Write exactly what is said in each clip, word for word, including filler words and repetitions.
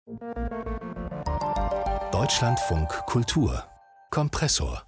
Deutschlandfunk Kultur Kompressor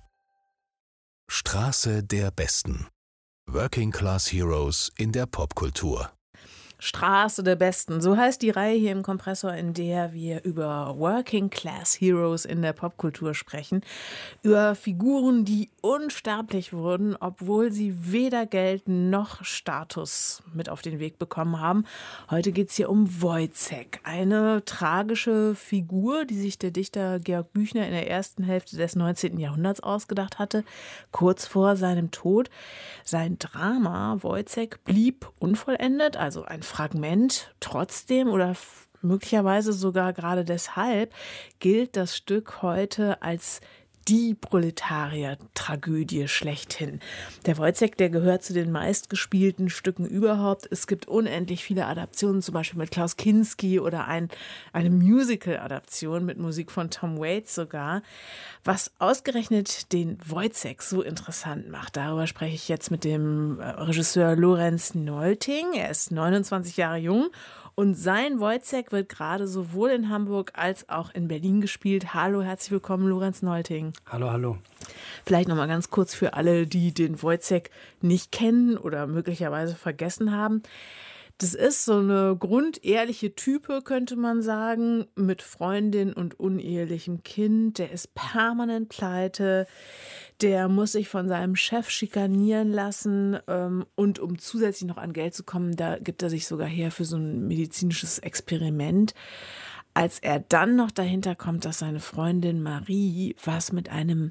Straße der Besten. Working Class Heroes in der Popkultur. Straße der Besten, so heißt die Reihe hier im Kompressor, in der wir über Working Class Heroes in der Popkultur sprechen. Über Figuren, die unsterblich wurden, obwohl sie weder Geld noch Status mit auf den Weg bekommen haben. Heute geht es hier um Wojciech, eine tragische Figur, die sich der Dichter Georg Büchner in der ersten Hälfte des neunzehnten Jahrhunderts ausgedacht hatte, kurz vor seinem Tod. Sein Drama Wojciech blieb unvollendet, also ein Fragment. Trotzdem oder möglicherweise sogar gerade deshalb gilt das Stück heute als die Proletarier-Tragödie schlechthin. Der Wojciech, der gehört zu den meistgespielten Stücken überhaupt. Es gibt unendlich viele Adaptionen, zum Beispiel mit Klaus Kinski oder ein, eine Musical-Adaption mit Musik von Tom Waits sogar. Was ausgerechnet den Wojciech so interessant macht, darüber spreche ich jetzt mit dem Regisseur Lorenz Nolting. Er ist neunundzwanzig Jahre jung. Und sein Wojciech wird gerade sowohl in Hamburg als auch in Berlin gespielt. Hallo, herzlich willkommen, Lorenz Nolting. Hallo, hallo. Vielleicht noch mal ganz kurz für alle, die den Wojciech nicht kennen oder möglicherweise vergessen haben. Das ist so eine grundehrliche Type, könnte man sagen, mit Freundin und unehelichem Kind. Der ist permanent pleite. Der muss sich von seinem Chef schikanieren lassen. Ähm, und um zusätzlich noch an Geld zu kommen, da gibt er sich sogar her für so ein medizinisches Experiment. Als er dann noch dahinter kommt, dass seine Freundin Marie was mit einem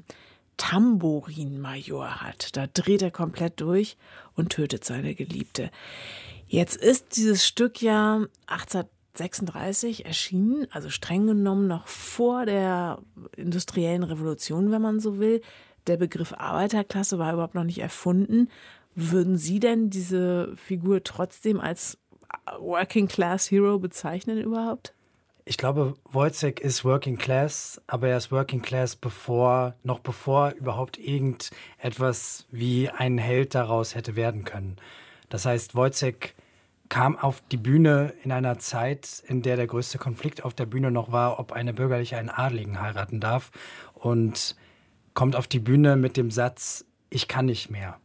Tambourinmajor hat, da dreht er komplett durch und tötet seine Geliebte. Jetzt ist dieses Stück ja achtzehnhundertsechsunddreißig erschienen, also streng genommen noch vor der industriellen Revolution, wenn man so will. Der Begriff Arbeiterklasse war überhaupt noch nicht erfunden. Würden Sie denn diese Figur trotzdem als Working Class Hero bezeichnen überhaupt? Ich glaube, Wojciech ist Working Class, aber er ist Working Class bevor, noch bevor überhaupt irgendetwas wie ein Held daraus hätte werden können. Das heißt, Wojciech kam auf die Bühne in einer Zeit, in der der größte Konflikt auf der Bühne noch war, ob eine Bürgerliche einen Adligen heiraten darf, und kommt auf die Bühne mit dem Satz, ich kann nicht mehr.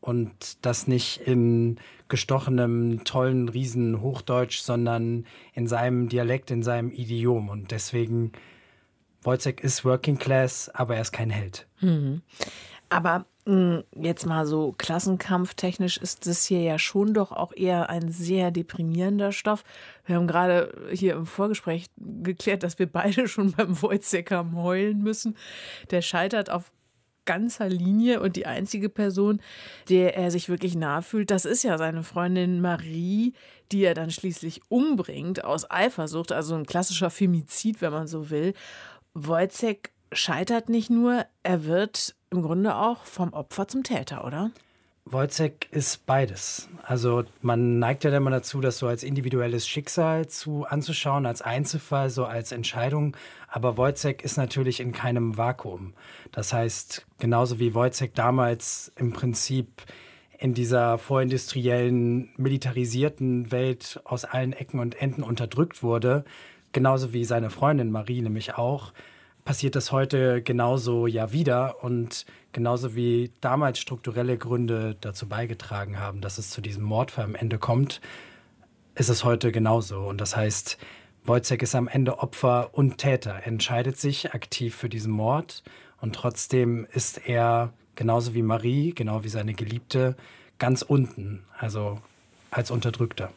Und das nicht in gestochenem, tollen Riesen-Hochdeutsch, sondern in seinem Dialekt, in seinem Idiom. Und deswegen, Wojciech ist Working Class, aber er ist kein Held. Mhm. Aber mh, jetzt mal so klassenkampftechnisch ist das hier ja schon doch auch eher ein sehr deprimierender Stoff. Wir haben gerade hier im Vorgespräch geklärt, dass wir beide schon beim Wojciech haben heulen müssen. Der scheitert auf ganzer Linie und die einzige Person, der er sich wirklich nahe fühlt, das ist ja seine Freundin Marie, die er dann schließlich umbringt aus Eifersucht, also ein klassischer Femizid, wenn man so will. Wojciech scheitert nicht nur, er wird im Grunde auch vom Opfer zum Täter, oder? Wojciech ist beides. Also man neigt ja immer dazu, das so als individuelles Schicksal zu anzuschauen, als Einzelfall, so als Entscheidung. Aber Wojciech ist natürlich in keinem Vakuum. Das heißt, genauso wie Wojciech damals im Prinzip in dieser vorindustriellen, militarisierten Welt aus allen Ecken und Enden unterdrückt wurde, genauso wie seine Freundin Marie nämlich auch, passiert das heute genauso ja wieder, und genauso wie damals strukturelle Gründe dazu beigetragen haben, dass es zu diesem Mordfall am Ende kommt, ist es heute genauso. Und das heißt, Wojciech ist am Ende Opfer und Täter. Er entscheidet sich aktiv für diesen Mord, und trotzdem ist er genauso wie Marie, genau wie seine Geliebte, ganz unten, also als Unterdrückter.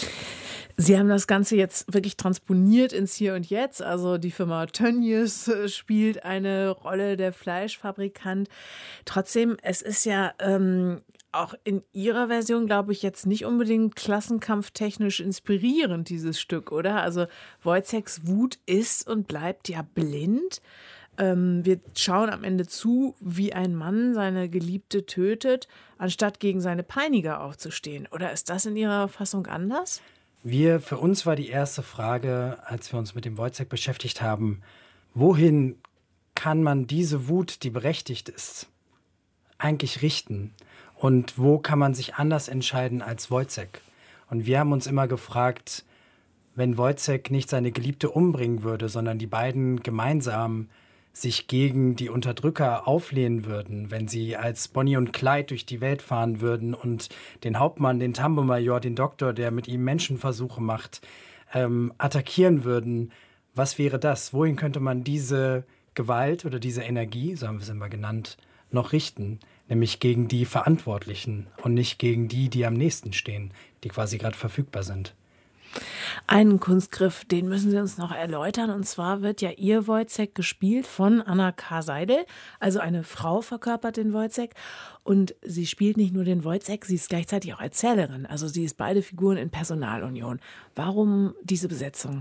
Sie haben das Ganze jetzt wirklich transponiert ins Hier und Jetzt. Also die Firma Tönnies spielt eine Rolle, der Fleischfabrikant. Trotzdem, es ist ja ähm, auch in Ihrer Version, glaube ich, jetzt nicht unbedingt klassenkampftechnisch inspirierend, dieses Stück, oder? Also Wojciechs Wut ist und bleibt ja blind. Ähm, wir schauen am Ende zu, wie ein Mann seine Geliebte tötet, anstatt gegen seine Peiniger aufzustehen. Oder ist das in Ihrer Fassung anders? Wir, für uns war die erste Frage, als wir uns mit dem Wojciech beschäftigt haben, wohin kann man diese Wut, die berechtigt ist, eigentlich richten? Und wo kann man sich anders entscheiden als Wojciech? Und wir haben uns immer gefragt, wenn Wojciech nicht seine Geliebte umbringen würde, sondern die beiden gemeinsam sich gegen die Unterdrücker auflehnen würden, wenn sie als Bonnie und Clyde durch die Welt fahren würden und den Hauptmann, den Tambo-Major, den Doktor, der mit ihm Menschenversuche macht, ähm, attackieren würden, was wäre das? Wohin könnte man diese Gewalt oder diese Energie, so haben wir es immer genannt, noch richten? Nämlich gegen die Verantwortlichen und nicht gegen die, die am nächsten stehen, die quasi gerade verfügbar sind. Einen Kunstgriff, den müssen Sie uns noch erläutern. Und zwar wird ja Ihr Wojciech gespielt von Anna K. Seidel. Also eine Frau verkörpert den Wojciech. Und sie spielt nicht nur den Wojciech, sie ist gleichzeitig auch Erzählerin. Also sie ist beide Figuren in Personalunion. Warum diese Besetzung?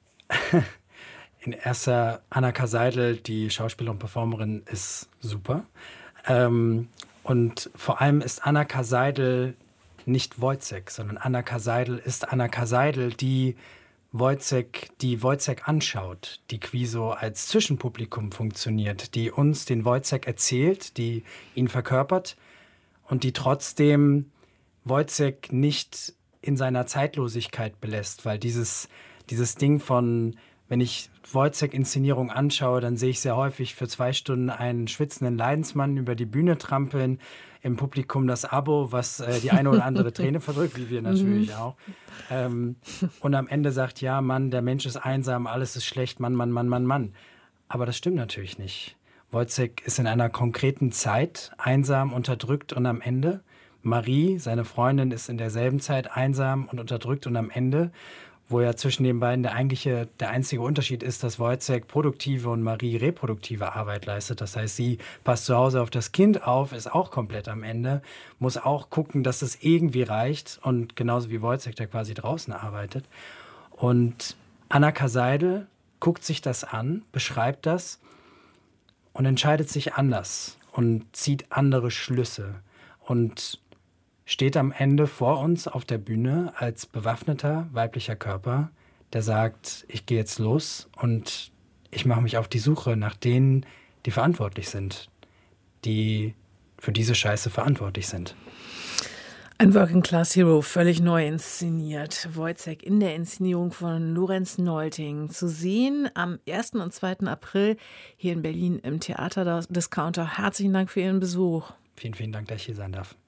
In erster, Anna K. Seidel, die Schauspielerin und Performerin, ist super. Ähm, und vor allem ist Anna K. Seidel nicht Wojciech, sondern Anna K. Seidel ist Anna K. Seidel, die Wojciech, die Wojciech anschaut, die wie so als Zwischenpublikum funktioniert, die uns den Wojciech erzählt, die ihn verkörpert und die trotzdem Wojciech nicht in seiner Zeitlosigkeit belässt, weil dieses, dieses Ding von, wenn ich Wojciech-Inszenierung anschaue, dann sehe ich sehr häufig für zwei Stunden einen schwitzenden Leidensmann über die Bühne trampeln, im Publikum das Abo, was äh, die eine oder andere Träne verdrückt, wie wir natürlich auch. Ähm, und am Ende sagt, ja, Mann, der Mensch ist einsam, alles ist schlecht, Mann, Mann, Mann, Mann, Mann. Aber das stimmt natürlich nicht. Wojciech ist in einer konkreten Zeit einsam, unterdrückt und am Ende. Marie, seine Freundin, ist in derselben Zeit einsam und unterdrückt und am Ende, wo ja zwischen den beiden der eigentliche, der einzige Unterschied ist, dass Wojciech produktive und Marie reproduktive Arbeit leistet. Das heißt, sie passt zu Hause auf das Kind auf, ist auch komplett am Ende, muss auch gucken, dass es irgendwie reicht und genauso wie Wojciech, der quasi draußen arbeitet. Und Anna K. Seidel guckt sich das an, beschreibt das und entscheidet sich anders und zieht andere Schlüsse und steht am Ende vor uns auf der Bühne als bewaffneter weiblicher Körper, der sagt, ich gehe jetzt los und ich mache mich auf die Suche nach denen, die verantwortlich sind, die für diese Scheiße verantwortlich sind. Ein Working Class Hero, völlig neu inszeniert. Wojciech in der Inszenierung von Lorenz Nolting. Zu sehen am ersten und zweiten April hier in Berlin im Theater Discounter. Herzlichen Dank für Ihren Besuch. Vielen, vielen Dank, dass ich hier sein darf.